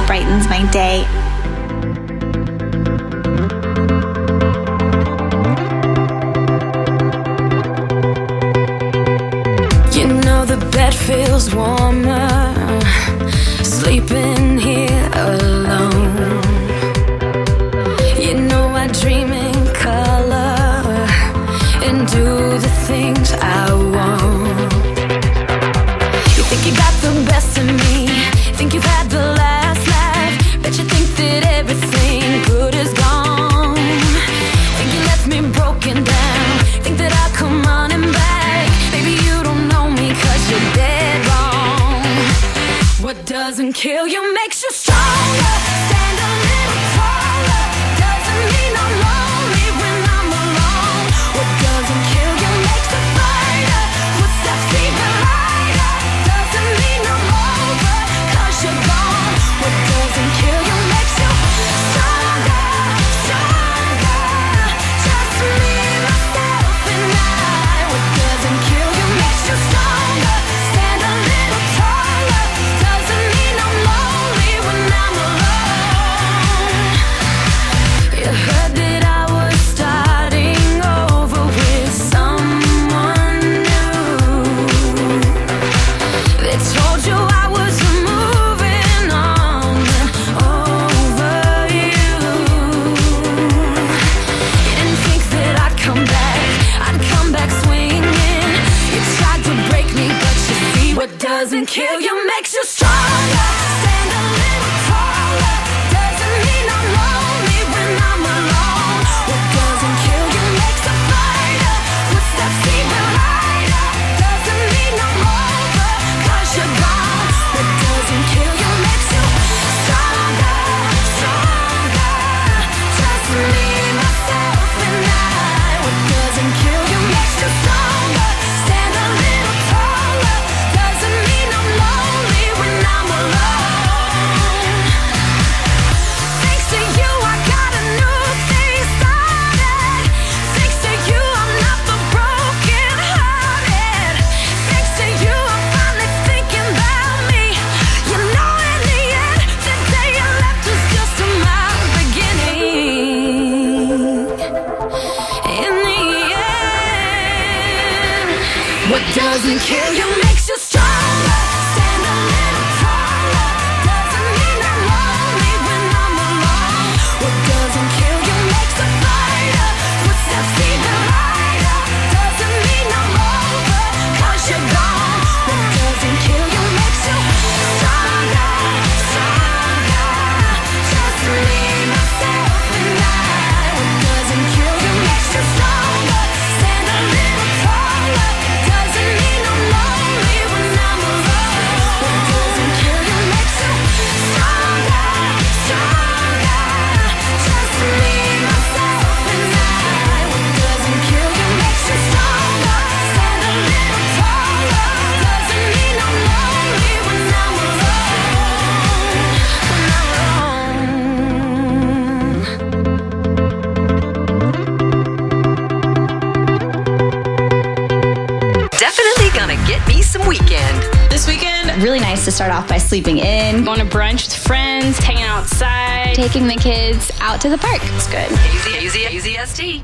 brightens my day. You know the bed feels warmer, sleeping here alone. You know I dream in color and do the things I want. You think you got the best of me, think you've had the last laugh, bet you think that everything good is gone. Think you left me broken down, think that I'll come running back. Maybe you don't know me 'cause you're dead wrong. What doesn't kill you makes you stronger. Stand a little taller. Doesn't mean I'm lonely when I'm alone. What doesn't kill you makes a fighter. Footsteps even lighter. Doesn't mean I'm over 'cause you're gone. What doesn't kill you makes you stronger, stronger. Just me, myself, and I. What doesn't kill you makes you stronger. Stand a little taller. Doesn't mean I'm lonely when I'm alone. You heard that I was starting over with someone new. They told you I was moving on over you. You didn't think that I'd come back swinging. You tried to break me, but you see what doesn't kill you makes you stronger. Stand a little taller. Doesn't mean I'm lonely when I'm alone. What doesn't kill you makes a fighter. Footsteps even lighter. Doesn't mean I'm over 'cause you're gone. What doesn't kill you makes you stronger, stronger. Just me, myself, and I. What doesn't kill you makes you stronger. Stand a little taller. Doesn't mean I'm lonely when I'm alone. Thanks to you, I got a new thing started. Thanks to you, I'm not the broken hearted. Thanks to you, I'm finally thinking about me. You know, in the end, the day you left was just my beginning. In the end, what doesn't kill you makes you stronger. Stand a little taller. Doesn't mean I'm lonely when I'm alone. What doesn't kill you makes a fighter. Footsteps even lighter. Doesn't mean I'm over 'cause you're gone. What doesn't kill you makes you stronger, stronger. Just me, myself, and I. What doesn't kill you makes you stronger. Stand a little taller. Doesn't mean I'm lonely when I'm alone. What doesn't kill you makes you stronger, stronger. Just me, myself, and I. What doesn't kill you makes you stronger. Stand a little taller. Doesn't mean I'm lonely when I'm alone. When I'm alone. Definitely gonna get me some weekend. This weekend, Really nice to start off by sleeping in, going to brunch with friends, hanging outside. taking the kids out to the park. It's good. Easy ST.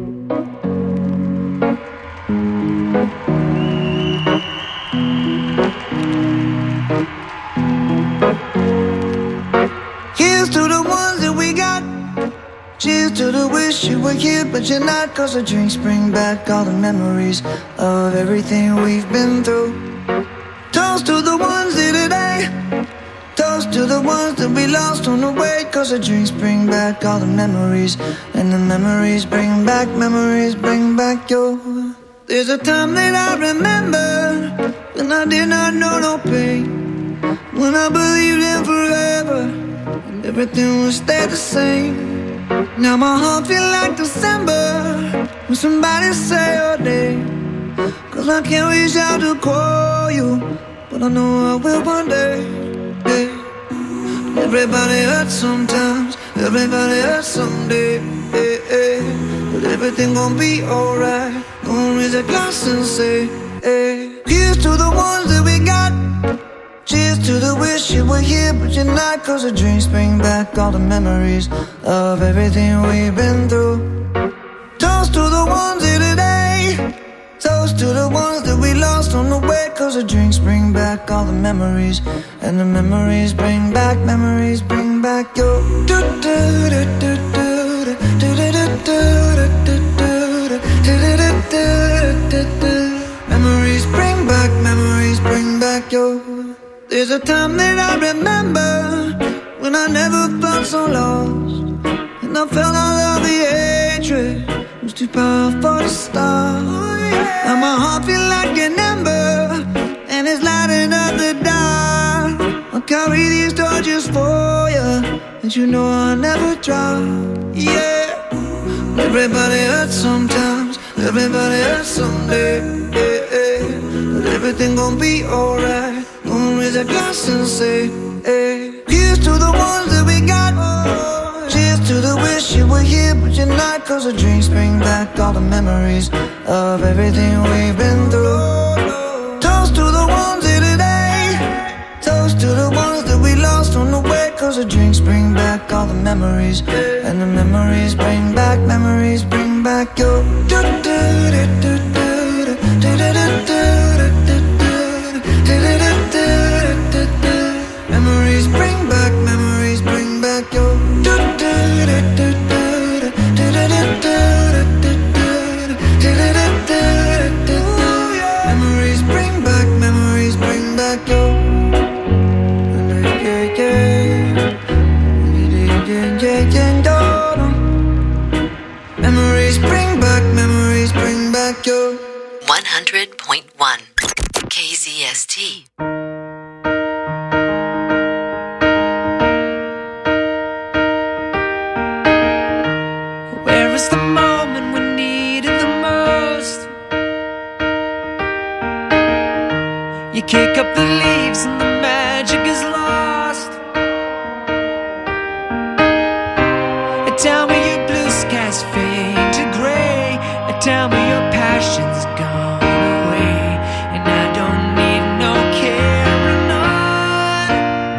Here's to the ones that we got. Cheers to the wish you were here, but you're not. 'Cause the drinks bring back all the memories of everything we've been through. Toast to the ones here today. Toast to the ones that we lost on the way. 'Cause the drinks bring back all the memories, and the memories bring back your. There's a time that I remember when I did not know no pain, when I believed in forever and everything would stay the same. Now my heart feel like December when somebody say your name. 'Cause I can't reach out to call you, but I know I will one day. Yeah. Everybody hurts sometimes, everybody hurts someday. Yeah, yeah. But everything gon' be alright. Gonna raise a glass and say, hey. Here's to the ones that we got. Cheers to the wish you were were here, but you're not. Cause the drinks bring back all the memories of everything we've been through. Toast to the ones here today. Toast to the ones that we lost on the way. Cause the drinks bring back all the memories. And the memories bring back your memories bring back your. There's a time that I remember when I never felt so lost, and I felt all of the hatred was too powerful to stop. Now my heart feel like an ember, and it's lighting up the dark. I'll carry these torches for you, and you know I'll never drop. Yeah, everybody hurts sometimes, everybody hurts someday. But everything gon' be alright. Gonna raise a glass and say, hey. Here's to the ones that we got. Cheers to the wish you were here, but you're not. Cause the drinks bring back all the memories of everything we've been through. Toast to the ones here today. Toast to the ones that we lost on the way. Cause the drinks bring back all the memories. And the memories bring back your. Memories bring back your. Memories bring back your. Memories bring back your. 100.1 KZST. Where is the moment we needed the most? You kick up the leaves and the magic is lost. Tell me your blue skies fade to gray. Tell me your passion's gone away, and I don't need no carrying on.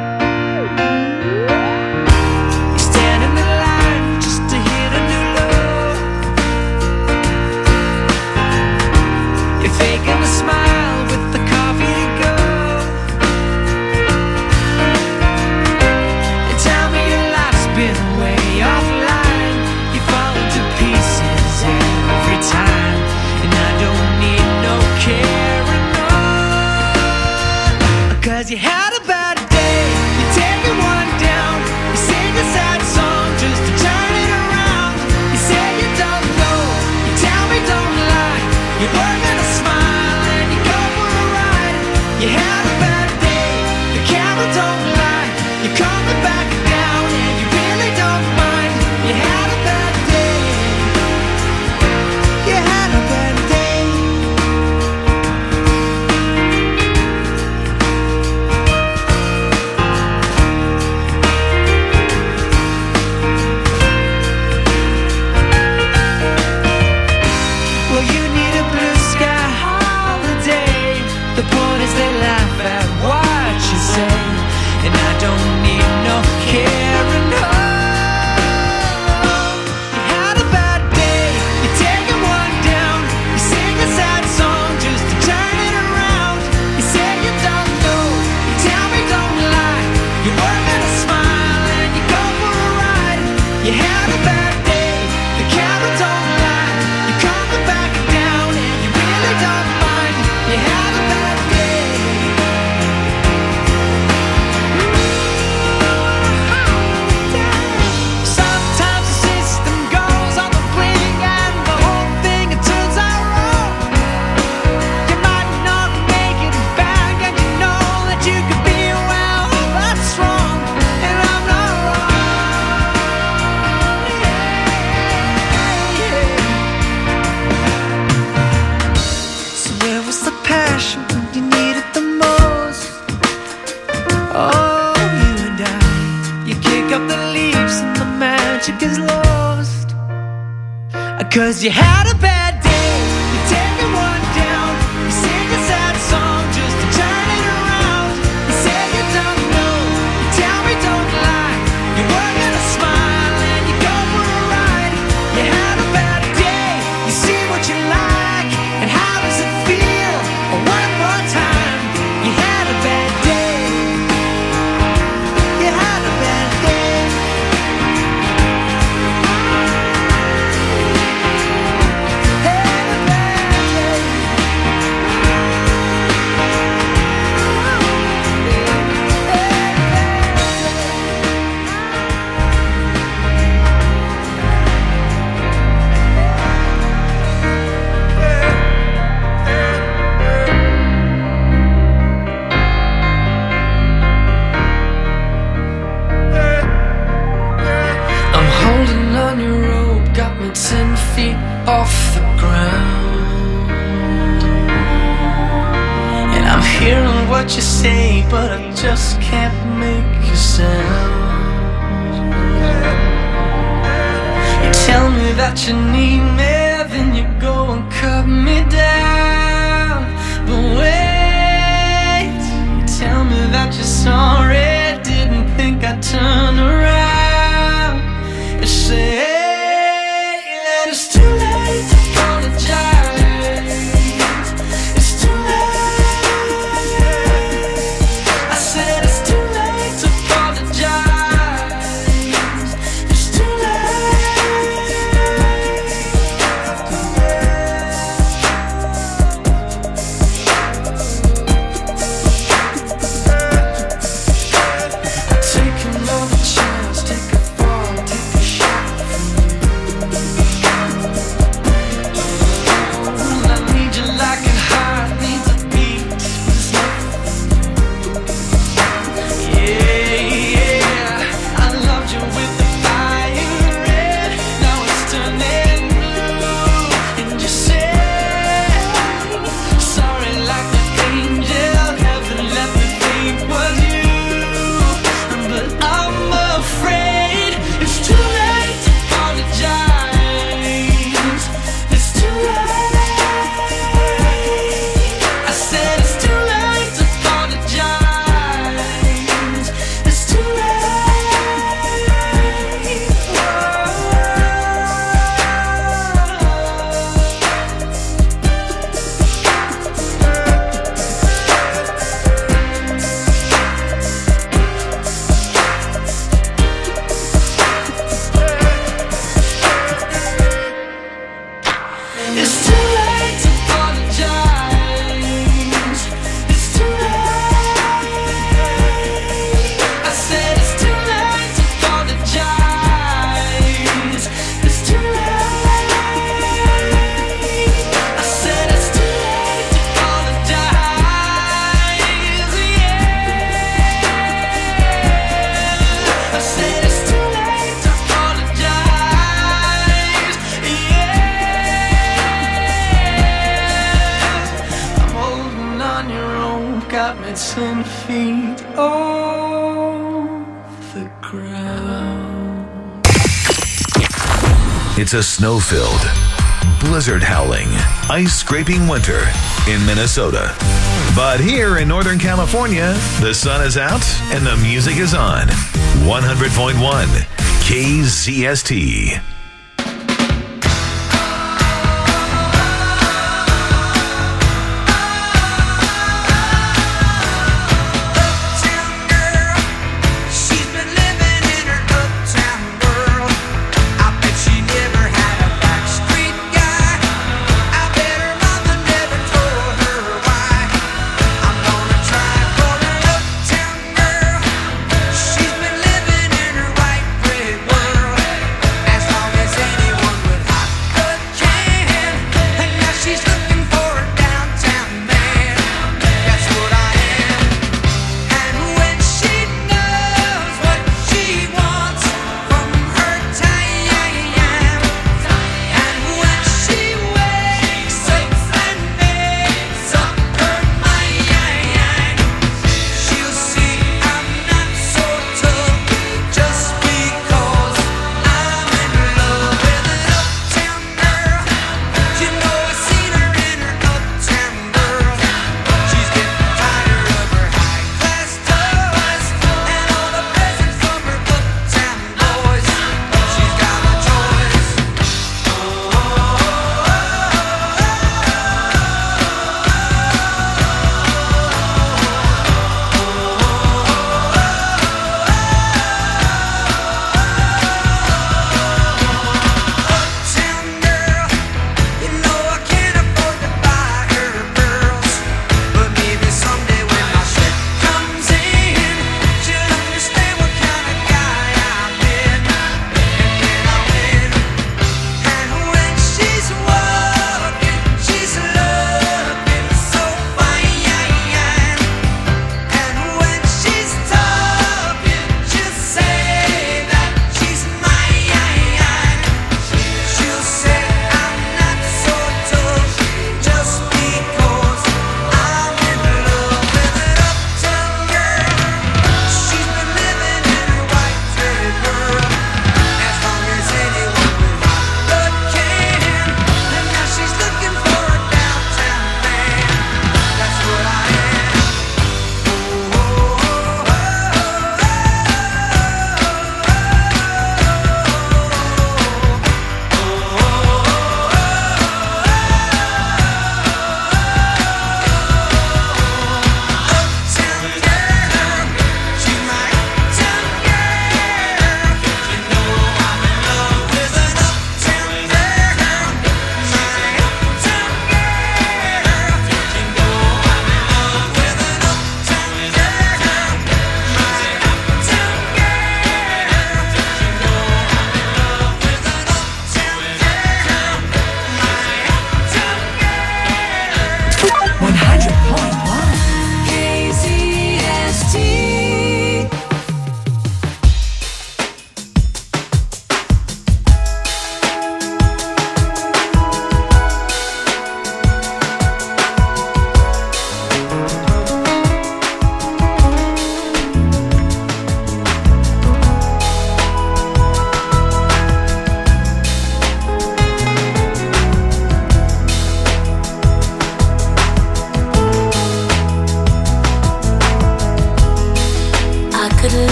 You stand in the line just to hit a new low. You're faking a smile with the coffee to go. And tell me your life's been way offline. You fall into pieces every time, and I don't need no carrying on. Cause you had a bad day, you take it one down. You sing a sad song just to turn it around. You say you don't know, you tell me don't lie. You're working a smile and you go for a ride. You had a bad day, the camera don't lie. You're coming back down and you really don't mind. You had a bad day, you had a bad day. Well, you need a blue sky holiday. The point is they laugh at what you say, and I don't need no carrying on. You had a bad day, you take it one down. You sing a sad song just to turn it around. You say you don't know, you tell me don't lie. You're working a smile and you go for a ride. You had a bad day, the camera don't lie. You're coming back down and you really don't mind. You had a bad day. Sometimes the system goes on the blink and the whole thing it turns out wrong. You might not make it back, and you know that you could be well, that's wrong, and I'm not wrong. So where was the passion when you needed the most? Oh, you and I, you kick up the leaves and the magic is lost. Cause you had a bad day, you take it one down. You sing a sad song just to turn it around. You say you don't know, but I just can't make a sound. You tell me that you need me, then you go and cut me down. But wait, you tell me that you're sorry, didn't think I'd turn around. You say that it's too late to apologize. It's too late. I said it's too late to apologize. It's too take another chance, take a fall, take a shot from you. I need you like a heart needs a beat. Yeah, I loved you with the fire red, now it's turning blue. And you say sorry like the angel, heaven let me think was you. But I'm afraid it's too late to apologize. It's too late. I said it's too late to apologize. It's too It's too late to apologize. It's too late. I said it's too late to apologize. It's too late. I said it's too late to apologize. Yeah. I said it's too late to apologize. Yeah. I'm holding on your rope, got me 10 feet off the ground. It's a snow-filled, blizzard-howling, ice-scraping winter in Minnesota. But here in Northern California, the sun is out and the music is on. 100.1 KZST. She's been living in her uptown world. I bet she never had a backstreet guy. I bet her mama never told her why. I'm gonna try for an uptown girl. She's been living in her white bread world. As long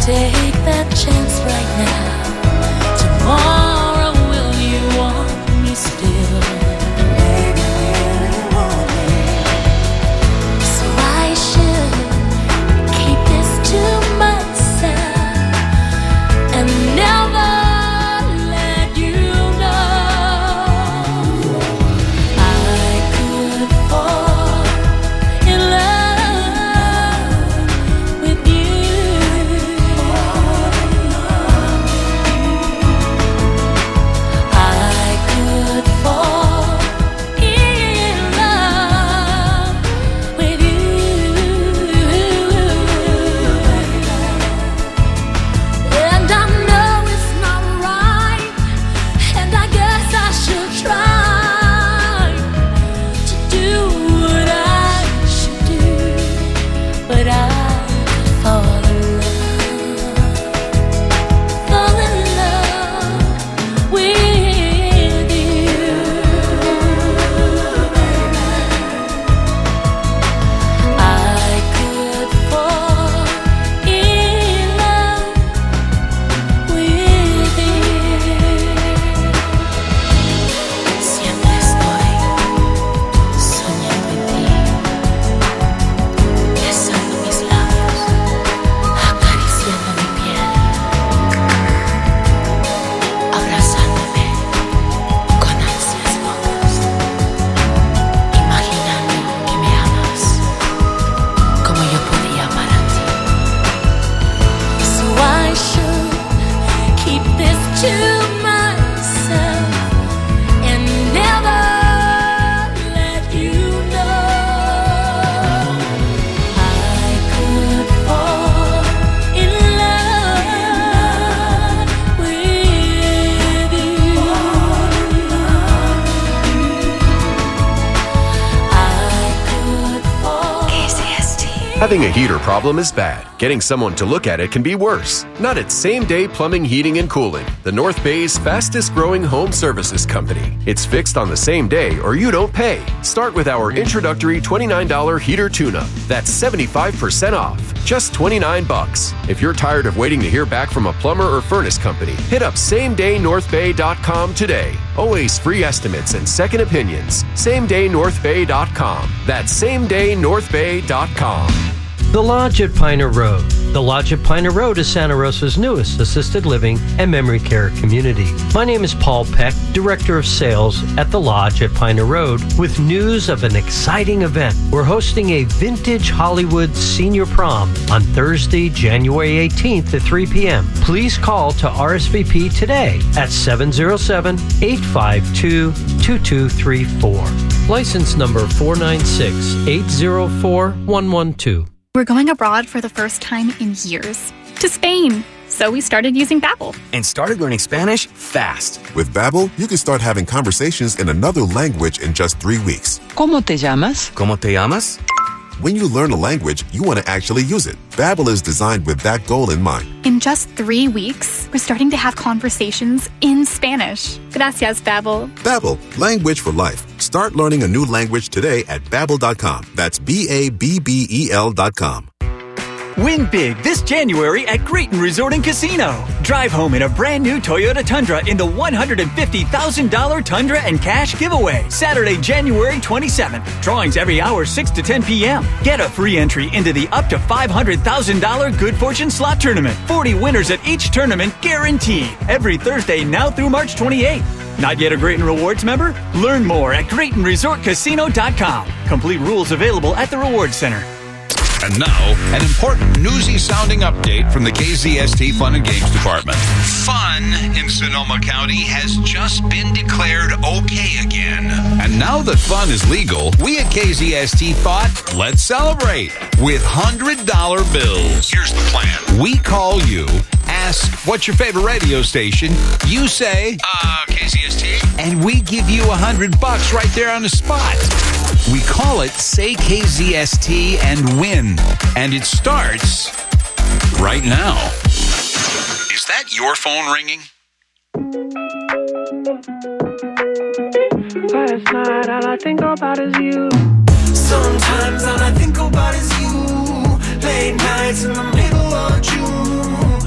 take that chance right now. Tomorrow, will you want me still? Baby, will you want me? So I should keep this to myself and never let you know. I could fall in love with you. I could fall in love with you. And I know it's not right, and I guess I should try to do what I should do, but I could fall in love with you. I could fall in love with you. Siempre estoy soñando en ti, besando mis labios, acariciando mi piel, abrazándome con ansias locas, imaginando que me amas como yo podía amar a ti. So I should keep this to myself and never let you know. I could fall in love with you. I could fall. Having a heater problem is bad. Getting someone to look at it can be worse. Not at Same Day Plumbing, Heating, and Cooling, the North Bay's fastest growing home services company. It's fixed on the same day or you don't pay. Start with our introductory $29 heater tune-up. That's 75% off. Just $29. If you're tired of waiting to hear back from a plumber or furnace company, hit up SameDayNorthBay.com today. Always free estimates and second opinions. SameDayNorthBay.com. That's SameDayNorthBay.com. The Lodge at Piner Road. The Lodge at Piner Road is Santa Rosa's newest assisted living and memory care community. My name is Paul Peck, Director of Sales at The Lodge at Piner Road, with news of an exciting event. We're hosting a vintage Hollywood senior prom on Thursday, January 18th at 3 p.m. Please call to RSVP today at 707-852-2234. License number 496-804-112. We're going abroad for the first time in years, to Spain. So we started using Babbel. And started learning Spanish fast. With Babbel, you can start having conversations in another language in just 3 weeks. ¿Cómo te llamas? ¿Cómo te llamas? When you learn a language, you want to actually use it. Babbel is designed with that goal in mind. In just 3 weeks, we're starting to have conversations in Spanish. Gracias, Babbel. Babbel, language for life. Start learning a new language today at Babbel.com. That's BABBEL.com. Win big this January at Grayton Resort and Casino. Drive home in a brand new Toyota Tundra in the $150,000 Tundra and Cash giveaway. Saturday, January 27th. Drawings every hour 6 to 10 p.m. Get a free entry into the up to $500,000 Good Fortune Slot Tournament. 40 winners at each tournament guaranteed. Every Thursday now through March 28th. Not yet a Grayton Rewards member? Learn more at GraytonResortCasino.com. Complete rules available at the Rewards Center. And now, an important newsy-sounding update from the KZST Fun and Games Department. Fun in Sonoma County has just been declared okay again. And now that fun is legal, we at KZST thought, let's celebrate with $100 bills. Here's the plan. We call you, ask, what's your favorite radio station? You say, KZST. And we give you $100 right there on the spot. We call it Say KZST and Win. And it starts right now. Is that your phone ringing? Last night all I think about is you. Sometimes all I think about is you. Late nights in the middle of June.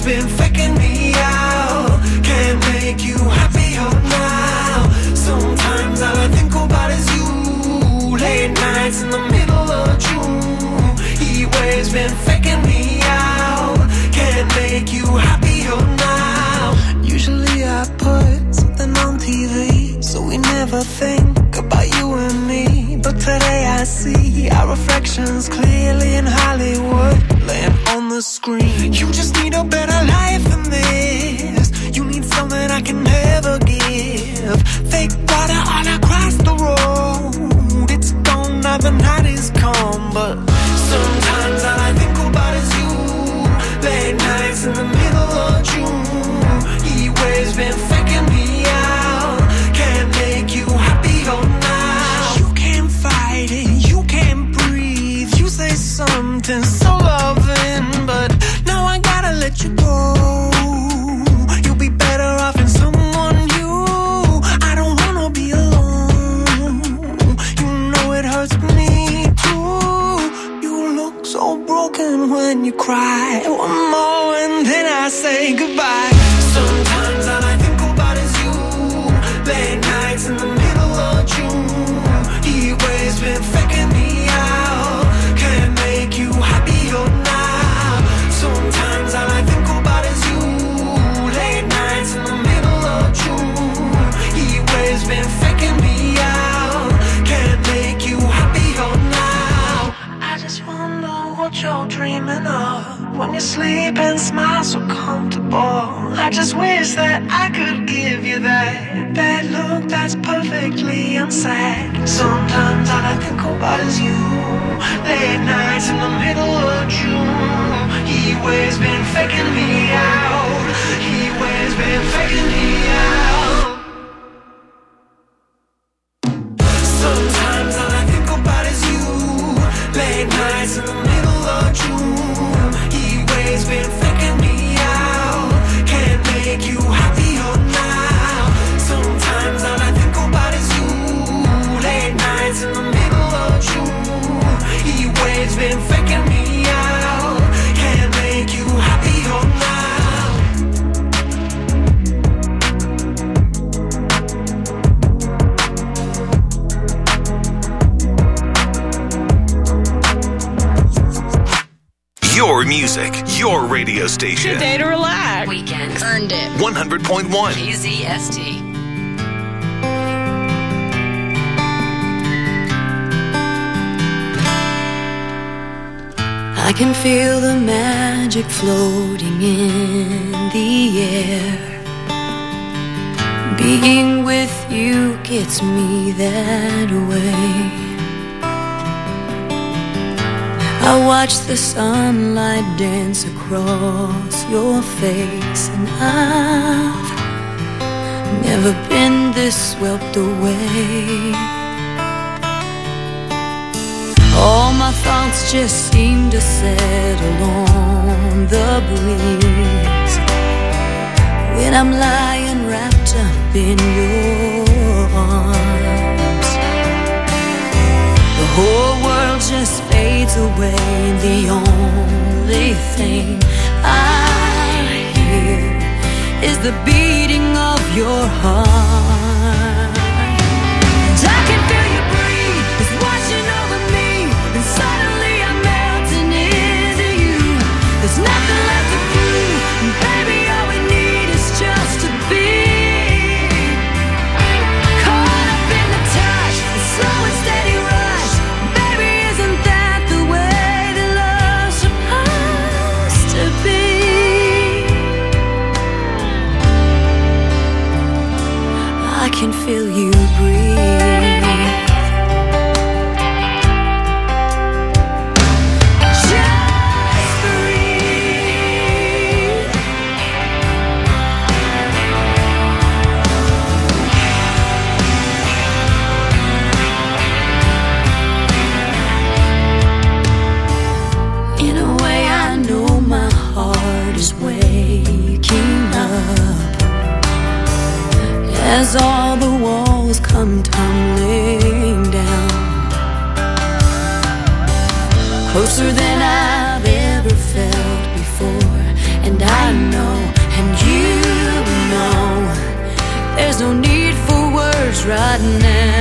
been faking me out. Can't make you happier now. Sometimes all I think about is you. Late nights in the middle of June. He waves been faking me out. Can't make you happier now. Usually I put something on TV, so we never think about you and me. But today I see our reflections clearly in Hollywood, laying on the screen. You just need a better life than this. You need something I can never give. Fake water all across the road. It's gone now, the night is come. But sometimes all I think about is you. Late nights in the middle of June. He waves been faking me out. Can't make you happier now. You can't fight it, you can't breathe. You say something so loving, but now I gotta let you go. You'll be better off in someone new. I don't wanna be alone. You know it hurts me too. You look so broken when you cry. One more and then I say goodbye. Sometimes all I think about is you. Late nights in the middle of June. He waves been faking me out. Can't make you happier now. Sometimes all I think about is you. Late nights in the middle of June. He waves been faking me out. Can't make you happier now. I just wonder what you're dreaming of when you sleep and smile so comfortable. I just wish that I could give you that look that's perfectly unsaid. Sometimes all I think about is you. Late nights in the middle of June. He waves been faking me out. He waves been faking me out. Sometimes all I think about is you. Late nights in the middle of June. He waves been faking me out. Can't make you happier now. Sometimes all I think about is you. Late nights in the middle of June. He waves been faking me out. Can't make you happier now. Your music, your radio station. Good day to relax. Weekend. Earned it. 100.1 KZST. I can feel the magic floating in the air. Being with you gets me that way. I watch the sunlight dance across your face, and I've never been this swept away. All my thoughts just seem to settle on the breeze when I'm lying wrapped up in your arms. The whole world just fades away, and the only thing I hear is the beating of your heart. And I can feel you breathe, it's washing over me, and suddenly I'm melting into you. There's nothing left to prove, and baby, all we need is just to be caught up in the touch, the slow and steady rush. Baby, isn't that the way that love's supposed to be? I can feel you breathe. Just breathe. In a way, I know my heart is waking up as all the walls come tumbling down, closer than I've ever felt before. And I I know, and you know, there's no need for words right now.